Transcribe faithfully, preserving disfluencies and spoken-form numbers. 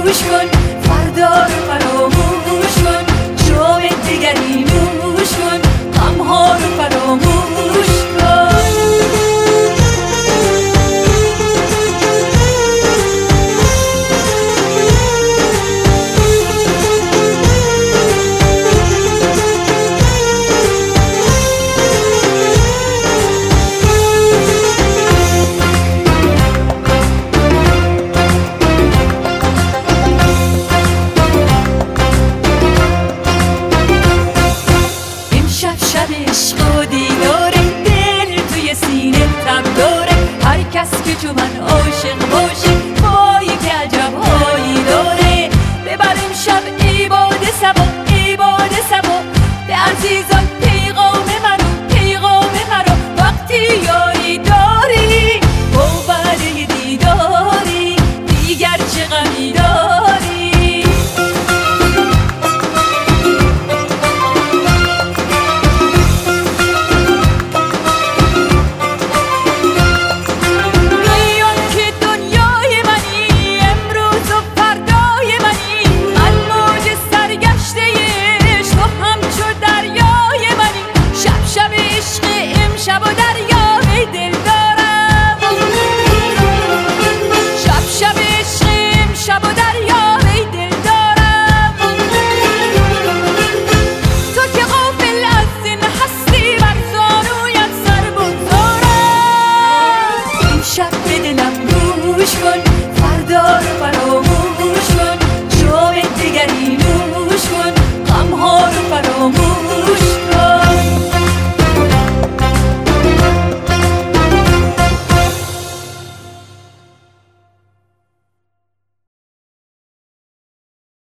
گوش کن، فردا رو فراموش کن، شام دیگری نوش کن، غمها رو فراموش کن. شب عشق و دیداره، دل توی سینه تب داره، هر کس که چو من عاشق باشه وای که عجب هایی داره. ببریم شب عباده سبا، عباده سبا، به عزیزان پیغام منو، پیغام مرا، وقتی یاری داری باوره دیداری، دیگر چه غمی داری. شب و دریا ای دل دارم، شب شب عشقیم، شب و دریا ای دل دارم. تو که غافل از این هستی، بر زانویت سر بگذارم. این شب به دلم گوش کن، فردا رو فراموش کن، شام دیگری نوش